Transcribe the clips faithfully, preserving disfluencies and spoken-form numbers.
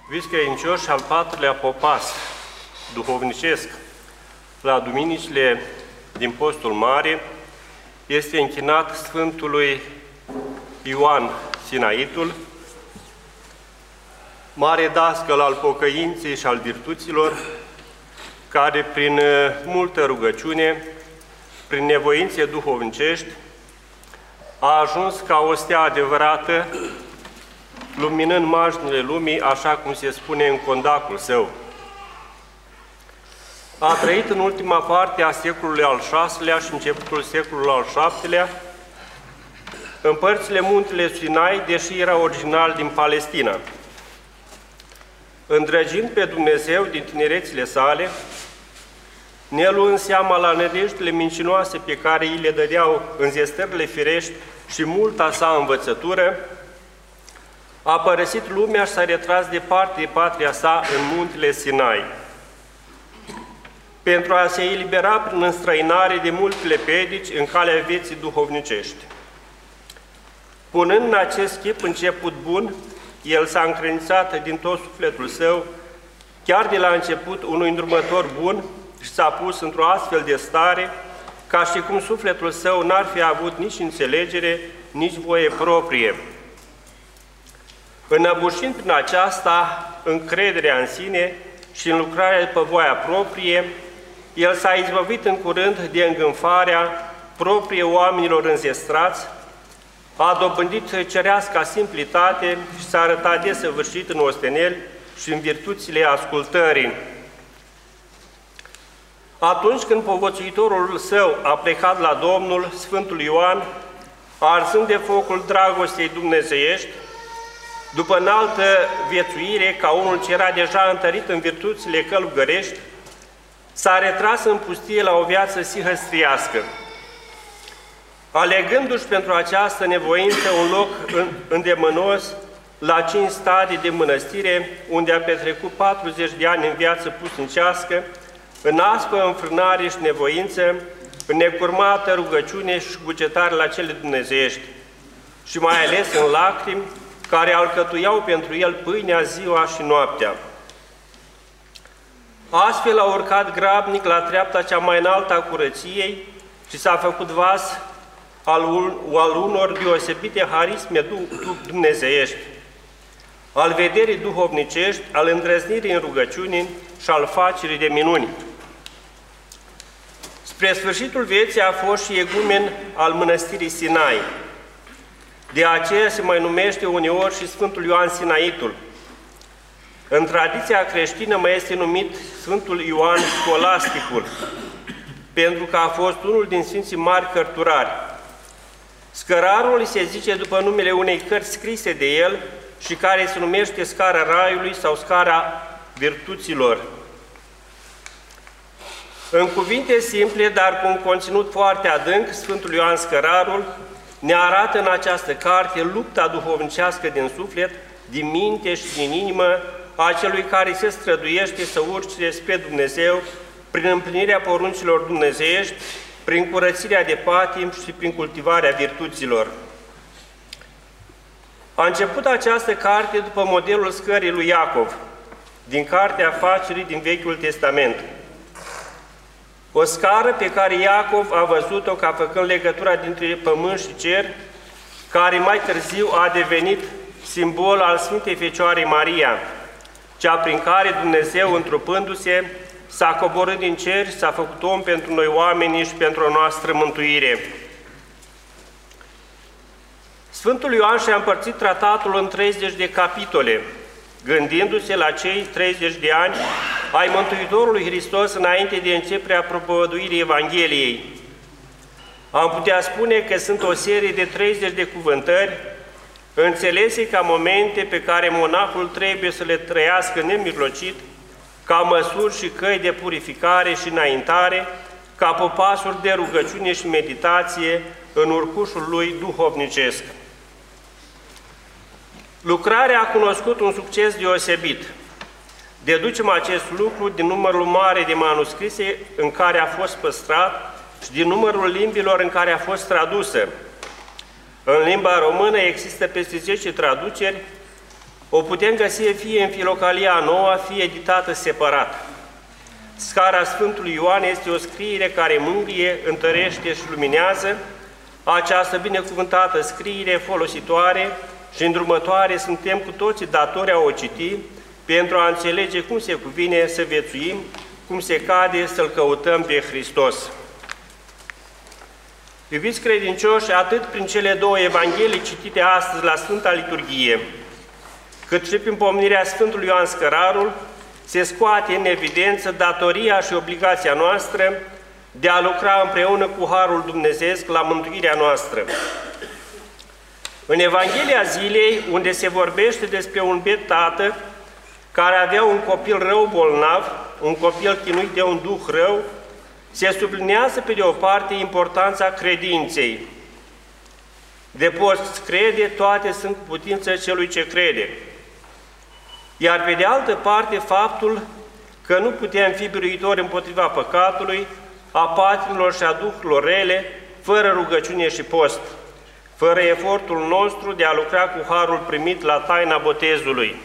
Viscredincioși al patrulea popas duhovnicesc la duminicile din Postul Mare este închinat Sfântului Ioan Sinaitul, mare dascăl al pocăinței și al virtuților, care prin multă rugăciune, prin nevoințe duhovnicești, a ajuns ca o stea adevărată, luminând marginile lumii, așa cum se spune în condacul său. A trăit în ultima parte a secolului al șaselea și începutul secolului al șaptelea, în părțile muntele Sinai, deși era original din Palestina. Îndrăgind pe Dumnezeu din tinerețile sale, ne luând seama la nădejdile mincinoase pe care îi le dădeau înzestările firești și multa sa învățătură, a părăsit lumea și s-a retras departe de patria sa în muntele Sinai, pentru a se elibera prin înstrăinare de multele pedici în calea vieții duhovnicești. Punând în acest chip început bun, el s-a încredințat din tot sufletul său, chiar de la început unui îndrumător bun, și s-a pus într-o astfel de stare, ca și cum sufletul său n-ar fi avut nici înțelegere, nici voie proprie. Înăbușind prin aceasta încrederea în sine și în lucrarea după voia proprie, el s-a izbăvit în curând de îngânfarea proprie oamenilor înzestrați, a dobândit cereasca simplitate și s-a arătat desăvârșit în osteneli și în virtuțile ascultării. Atunci când povățuitorul său a plecat la Domnul, Sfântul Ioan, arzând de focul dragostei dumnezeiești, după înaltă viețuire, ca unul ce era deja întărit în virtuțile călugărești, s-a retras în pustie la o viață sihăstriască, alegându-și pentru această nevoință un loc îndemânos la cinci stadii de mănăstire, unde a petrecut patruzeci de ani în viață pusnicească, în aspă înfrânare și nevoință, în necurmată rugăciune și cugetare la cele dumnezeiești, și mai ales în lacrimi, care alcătuiau pentru el pâinea ziua și noaptea. Astfel a urcat grabnic la treapta cea mai înaltă a curăției și s-a făcut vas al, un, al unor deosebite harisme dumnezeiești, al vederii duhovnicești, al îndrăznirii în rugăciuni și al facerii de minuni. Spre sfârșitul vieții a fost și egumen al mănăstirii Sinai. De aceea se mai numește uneori și Sfântul Ioan Sinaitul. În tradiția creștină mai este numit Sfântul Ioan Scolasticul, pentru că a fost unul din Sfinții Mari Cărturari. Scărarul îi se zice după numele unei cărți scrise de el și care se numește Scara Raiului sau Scara Virtuților. În cuvinte simple, dar cu un conținut foarte adânc, Sfântul Ioan Scărarul ne arată în această carte lupta duhovnicească din suflet, din minte și din inimă a celui care se străduiește să urce spre Dumnezeu prin împlinirea poruncilor dumnezeiești, prin curățirea de patim și prin cultivarea virtuților. A început această carte după modelul scării lui Iacov, din Cartea Afacerii din Vechiul Testament. O scară pe care Iacov a văzut-o ca făcând legătura dintre pământ și cer, care mai târziu a devenit simbol al Sfintei Fecioarei Maria, cea prin care Dumnezeu, întrupându-se, s-a coborât din cer și s-a făcut om pentru noi oamenii și pentru a noastră mântuire. Sfântul Ioan și-a împărțit tratatul în treizeci de capitole, gândindu-se la cei treizeci de ani ai Mântuitorului Hristos înainte de începerea propovăduirii Evangheliei. Am putea spune că sunt o serie de treizeci de cuvântări, înțelese ca momente pe care monahul trebuie să le trăiască nemijlocit, ca măsuri și căi de purificare și înaintare, ca popasuri de rugăciune și meditație în urcușul lui duhovnicesc. Lucrarea a cunoscut un succes deosebit. Deducem acest lucru din numărul mare de manuscrise în care a fost păstrat și din numărul limbilor în care a fost tradusă. În limba română există peste zece traduceri, O putem găsi fie în Filocalia a noua, fie editată separat. Scara Sfântului Ioan este o scriere care mângâie, întărește și luminează. Această binecuvântată scriere folositoare și îndrumătoare suntem cu toții datori a o citi pentru a înțelege cum se cuvine să viețuim, cum se cade să-L căutăm pe Hristos. Iubiți credincioși, atât prin cele două Evanghelii citite astăzi la Sfânta Liturghie, cât și prin pomenirea Sfântului Ioan Scărarul, se scoate în evidență datoria și obligația noastră de a lucra împreună cu Harul Dumnezeesc la mântuirea noastră. În Evanghelia zilei, unde se vorbește despre un biet tată care avea un copil rău bolnav, un copil chinuit de un duh rău, se sublinează pe de o parte importanța credinței. De poți crede, toate sunt cu putință celui ce crede. Iar pe de altă parte faptul că nu putem fi biruitori împotriva păcatului, a patimilor și a duhurilor rele, fără rugăciune și post, fără efortul nostru de a lucra cu harul primit la taina botezului.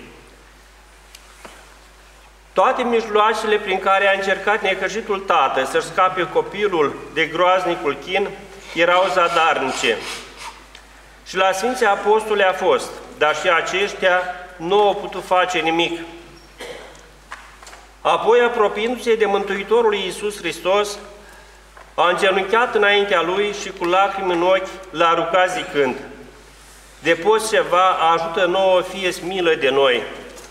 Toate mijloacele prin care a încercat necăjitul tată să-și scape copilul de groaznicul chin erau zadarnice. Și la Sfinții Apostoli a fost, dar și aceștia nu au putut face nimic. Apoi, apropiindu-se de Mântuitorul Iisus Hristos, a îngenunchiat înaintea Lui și cu lacrimi în ochi l-a rugat zicând: de poți ceva, ajută nouă, fie-ți milă de noi.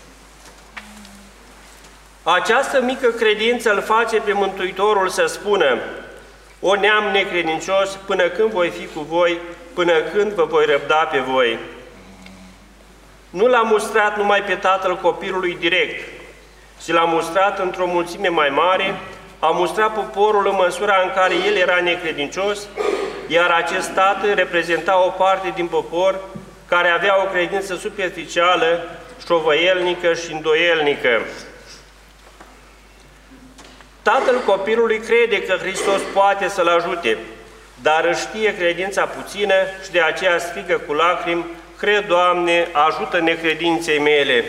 Această mică credință îl face pe Mântuitorul să spună: o neam necredincios, până când voi fi cu voi, până când vă voi răbda pe voi. Nu l-a mustrat numai pe tatăl copilului direct, ci l-a mustrat într-o mulțime mai mare, a mustrat poporul în măsura în care el era necredincios, iar acest tată reprezenta o parte din popor care avea o credință superficială, șovăielnică și îndoielnică. Tatăl copilului crede că Hristos poate să-l ajute, dar își știe credința puțină și de aceea strigă cu lacrimi: cred, Doamne, ajută necredinței mele.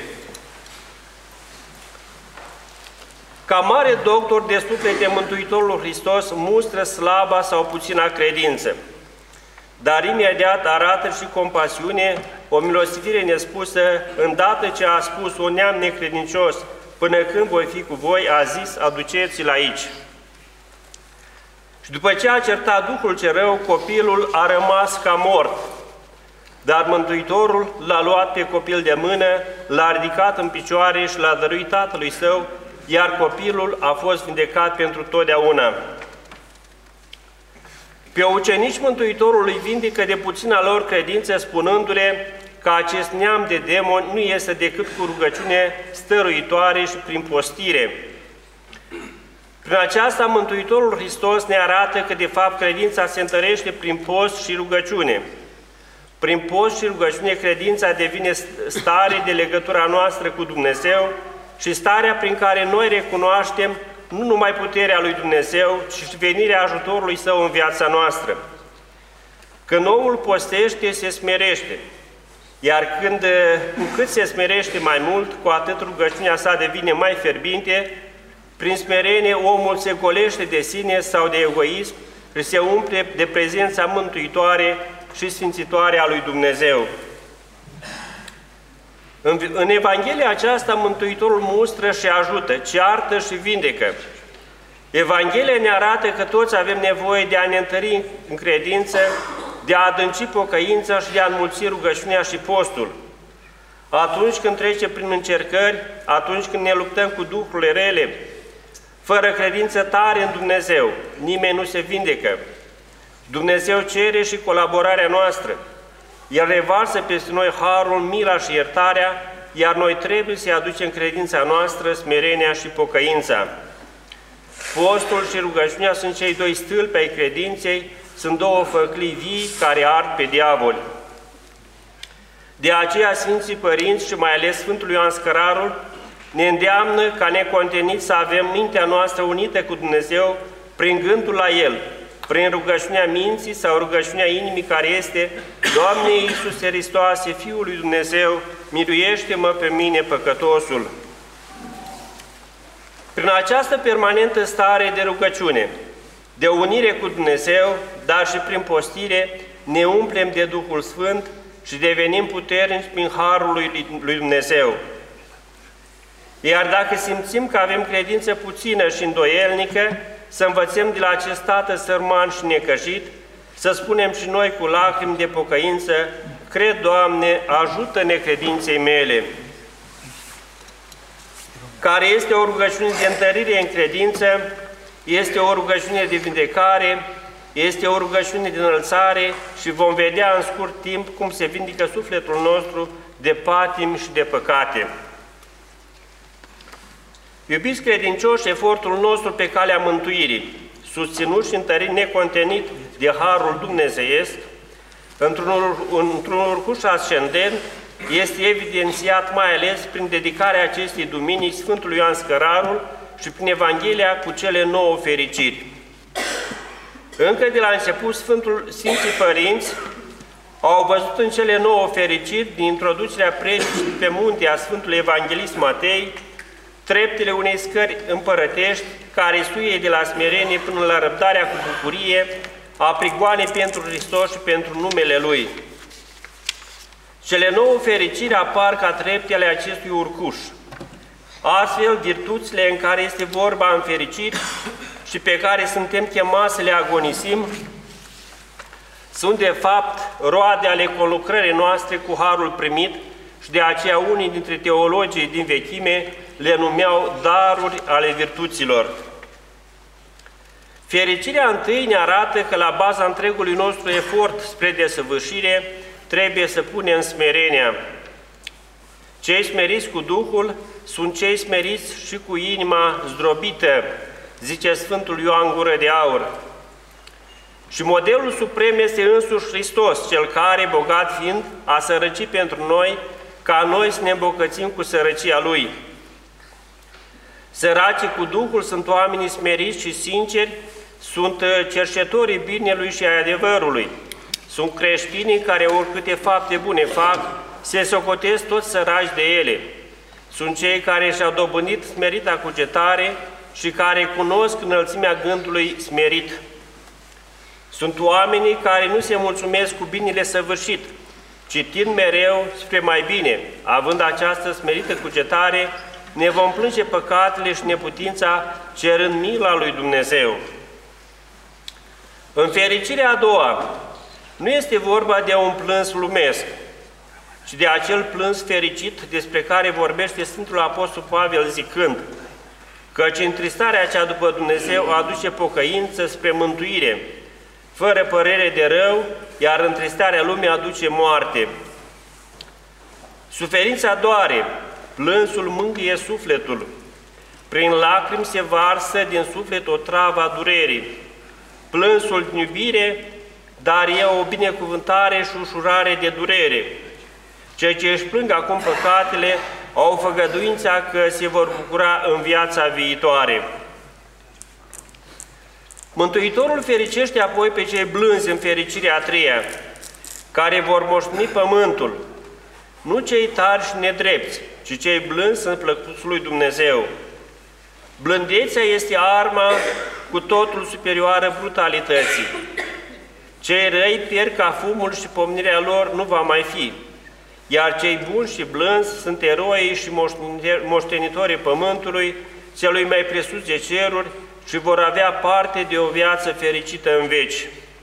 Ca mare doctor de suflete, Mântuitorul Hristos mustră slaba sau puțina credință, dar imediat arată și compasiune, o milostivire nespusă, îndată ce a spus: o neam necredincios, până când voi fi cu voi, a zis: aduceți-l aici. Și după ce a certat duhul ce rău, copilul a rămas ca mort. Dar Mântuitorul l-a luat pe copil de mână, l-a ridicat în picioare și l-a dăruit tatălui său, iar copilul a fost vindecat pentru totdeauna. Pe ucenici Mântuitorul îi vindică de puțina lor credință, spunându-le că acest neam de demoni nu este decât cu rugăciune stăruitoare și prin postire. Prin aceasta, Mântuitorul Hristos ne arată că, de fapt, credința se întărește prin post și rugăciune. Prin post și rugăciune, credința devine stare de legătura noastră cu Dumnezeu și starea prin care noi recunoaștem nu numai puterea lui Dumnezeu, ci și venirea ajutorului Său în viața noastră. Când omul postește, se smerește, iar când, cu cât se smerește mai mult, cu atât rugăciunea sa devine mai fierbinte. Prin smerenie, omul se golește de sine sau de egoism și se umple de prezența mântuitoare și sfințitoare a lui Dumnezeu. În, în Evanghelia aceasta, Mântuitorul mustră și ajută, ceartă și vindecă. Evanghelia ne arată că toți avem nevoie de a ne întări în credință, de a adânci pocăința și de a înmulți rugăciunea și postul. Atunci când trecem prin încercări, atunci când ne luptăm cu duhurile rele, fără credință tare în Dumnezeu, nimeni nu se vindecă. Dumnezeu cere și colaborarea noastră. El revarsă peste noi harul, mila și iertarea, iar noi trebuie să-i aducem credința noastră, smerenia și pocăința. Postul și rugăciunea sunt cei doi stâlpi ai credinței, sunt două făclii vii care ard pe diavol. De aceea Sfinții Părinți și mai ales Sfântul Ioan Scărarul ne îndeamnă ca neconteniți să avem mintea noastră unită cu Dumnezeu prin gândul la El, prin rugăciunea minții sau rugăciunea inimii care este: Doamne Iisuse Hristoase, Fiul lui Dumnezeu, miluiește-mă pe mine păcătosul. Prin această permanentă stare de rugăciune, de unire cu Dumnezeu, dar și prin postire, ne umplem de Duhul Sfânt și devenim puternici prin Harul lui Dumnezeu. Iar dacă simțim că avem credință puțină și îndoielnică, să învățăm de la acest tată sărman și necăjit, să spunem și noi cu lacrimi de pocăință: cred, Doamne, ajută necredinței mele. Care este o rugăciune de întărire în credință, este o rugăciune de vindecare, este o rugăciune de înălțare și vom vedea în scurt timp cum se vindică sufletul nostru de patimi și de păcate. Iubiți credincioși, efortul nostru pe calea mântuirii, susținut și întărit necontenit de Harul Dumnezeiesc, într-un, într-un urcuș ascendent, este evidențiat mai ales prin dedicarea acestei duminici Sfântului Ioan Scărarul și prin Evanghelia cu cele nouă fericiri. Încă de la început, Sfântul, Sfinții Părinți au văzut în cele nouă fericiri, din introducerea predicii pe munte a Sfântului Evanghelist Matei, treptele unei scări împărătești, care suie de la smerenie până la răbdarea cu bucurie, a prigoane pentru Hristos și pentru numele Lui. Cele nouă fericiri apar ca trepte ale acestui urcuș. Astfel, virtuțile în care este vorba în fericiri și pe care suntem chemați să le agonisim, sunt de fapt roade ale conlucrării noastre cu Harul primit și de aceea unii dintre teologii din vechime le numeau daruri ale virtuților. Fericirea întâi ne arată că la baza întregului nostru efort spre desăvârșire trebuie să punem smerenia. Cei smeriți cu Duhul sunt cei smeriți și cu inima zdrobită, zice Sfântul Ioan Gură de Aur. Și modelul suprem este însuși Hristos, Cel care, bogat fiind, a sărăcit pentru noi, ca noi să ne îmbogățim cu sărăcia Lui. Săracii cu Duhul sunt oamenii smeriți și sinceri, sunt cercetorii binelui și ai adevărului. Sunt creștinii care, oricâte fapte bune fac, se socotesc toți săraci de ele. Sunt cei care și-au dobândit smerita cugetare și care cunosc înălțimea gândului smerit. Sunt oamenii care nu se mulțumesc cu binele săvârșit, ci tind mereu spre mai bine. Având această smerită cugetare, ne vom plânge păcatele și neputința, cerând mila lui Dumnezeu. În fericirea a doua, nu este vorba de un plâns lumesc, ci de acel plâns fericit despre care vorbește Sfântul Apostol Pavel zicând: căci întristarea cea după Dumnezeu aduce pocăință spre mântuire, fără părere de rău, iar întristarea lumii aduce moarte. Suferința doare, plânsul mângâie sufletul, prin lacrimi se varsă din suflet o travă a durerii. Plânsul din iubire, dar e o binecuvântare și ușurare de durere. Cei ce își plâng acum păcatele au făgăduința că se vor bucura în viața viitoare. Mântuitorul fericește apoi pe cei blânzi în fericirea a treia, care vor moșteni pământul, nu cei tari și nedrepți, ci cei blânzi sunt plăcuți lui Dumnezeu. Blândețea este arma cu totul superioară brutalității. Cei răi pierd ca fumul și pomnirea lor nu va mai fi, iar cei buni și blânzi sunt eroii și moștenitorii pământului, celui mai presus de ceruri, și vor avea parte de o viață fericită în veci.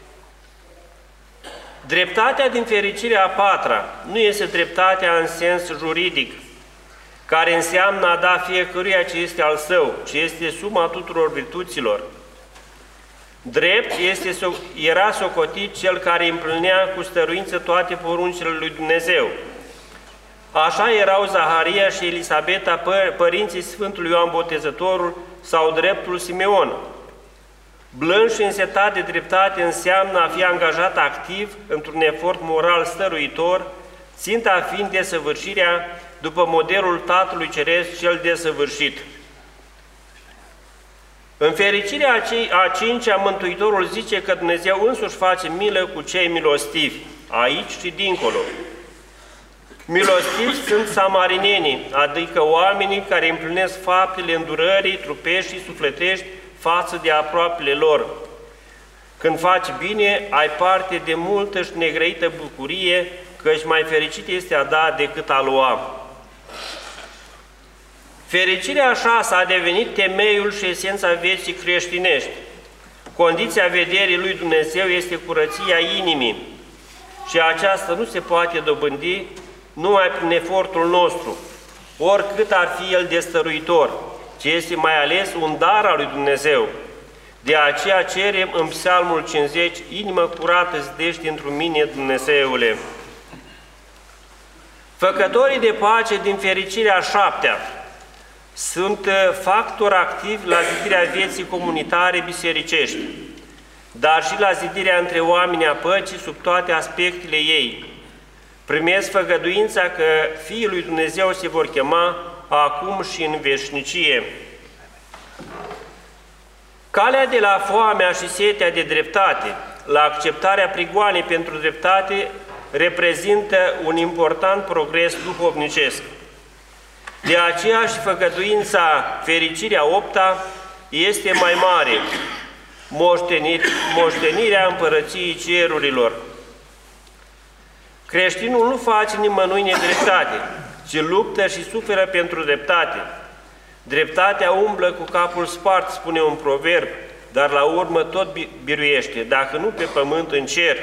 Dreptatea din fericirea a patra nu este dreptatea în sens juridic, care înseamnă a da fiecăruia ce este al său, ce este suma tuturor virtuților. Drept este, era socotit cel care împlinea cu stăruință toate poruncile lui Dumnezeu. Așa erau Zaharia și Elisabeta, pă părinții Sfântului Ioan Botezătorul sau dreptul Simeon. Blând și însetat de dreptate înseamnă a fi angajat activ într-un efort moral stăruitor, ținta fiind desăvârșirea după modelul Tatălui Ceresc cel desăvârșit. În fericirea a cincea, Mântuitorul zice că Dumnezeu însuși face milă cu cei milostivi, aici și dincolo. Milostivi sunt samarinenii, adică oamenii care împlinesc faptele îndurării trupești și sufletești față de aproapele lor. Când faci bine, ai parte de multă și negrăită bucurie, căci mai fericit este a da decât a lua. Fericirea așa a devenit temeiul și esența vieții creștinești. Condiția vederii lui Dumnezeu este curăția inimii și aceasta nu se poate dobândi numai prin efortul nostru, oricât ar fi el destăruitor, ci este mai ales un dar al lui Dumnezeu. De aceea cerem în Psalmul cincizeci, inimă curată zidește într-un mine, Dumnezeule. Făcătorii de pace din fericirea șaptea sunt factori activi la zidirea vieții comunitare bisericești, dar și la zidirea între oamenii a păcii sub toate aspectele ei. Primesc făgăduința că Fiii lui Dumnezeu se vor chema acum și în veșnicie. Calea de la foamea și setea de dreptate la acceptarea prigoanei pentru dreptate reprezintă un important progres duhovnicesc. De aceea și făgăduința fericirea opta este mai mare, moștenir, moștenirea împărăției cerurilor. Creștinul nu face nimănui nedreptate, ci luptă și suferă pentru dreptate. Dreptatea umblă cu capul spart, spune un proverb, dar la urmă tot biruiește, dacă nu pe pământ, în cer.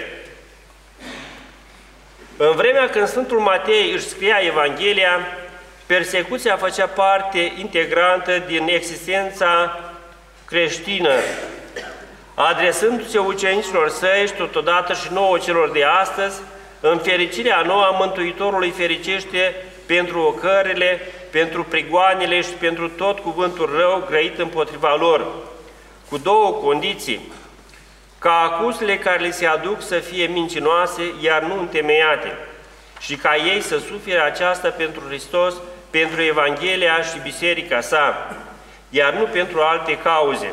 În vremea când Sfântul Matei își scria Evanghelia, persecuția făcea parte integrantă din existența creștină, adresându-se ucenicilor săi și totodată și nouă celor de astăzi, în fericirea nouă a Mântuitorului fericește pentru ocările, pentru prigoanele și pentru tot cuvântul rău grăit împotriva lor, cu două condiții: ca acuzele care le se aduc să fie mincinoase, iar nu întemeiate, și ca ei să sufere aceasta pentru Hristos, pentru Evanghelia și Biserica sa, iar nu pentru alte cauze.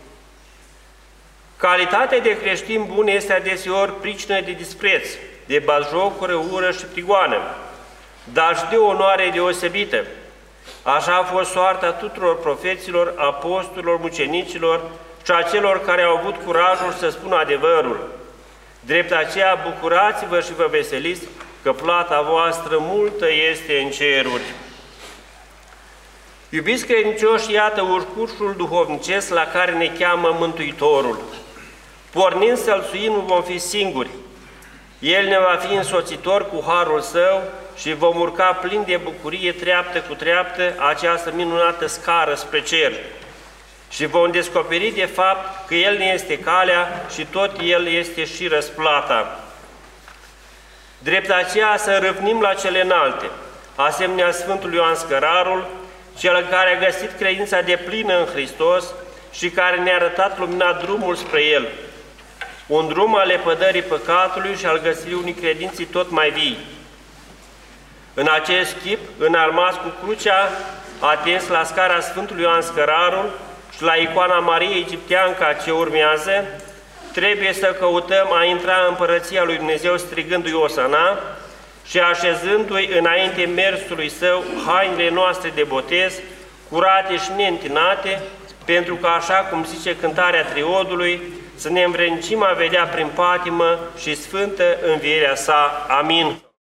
Calitatea de creștin bun este adeseori pricină de dispreț, de batjocură, ură și prigoană, dar și de onoare deosebită. Așa a fost soarta tuturor profeților, apostolilor, mucenicilor și a celor care au avut curajul să spună adevărul. Drept aceea, bucurați-vă și vă veseliți, că plata voastră multă este în ceruri. Iubiți credincioși, iată urcușul duhovnicesc la care ne cheamă Mântuitorul. Pornind să-L nu vom fi singuri. El ne va fi însoțitor cu harul Său și vom urca plin de bucurie treaptă cu treaptă această minunată scară spre cer. Și vom descoperi de fapt că El ne este calea și tot El este și răsplata. Drept aceea să râvnim la cele înalte, asemenea Sfântul Ioan Scărarul, cel care a găsit credința deplină în Hristos și care ne-a arătat lumina drumul spre El, un drum al lepădării păcatului și al găsirii unei credinții tot mai vii. În acest chip, înarmați cu crucea, atins la scara Sfântului Ioan Scărarul și la icoana Mariei Egipteanca ce urmează, trebuie să căutăm a intra în Împărăția lui Dumnezeu strigându-i Osana și așezându-i înainte mersului Său hainele noastre de botez, curate și neîntinate, pentru că, așa cum zice cântarea triodului, să ne învrednicim a vedea prin patimă și sfântă învierea Sa. Amin.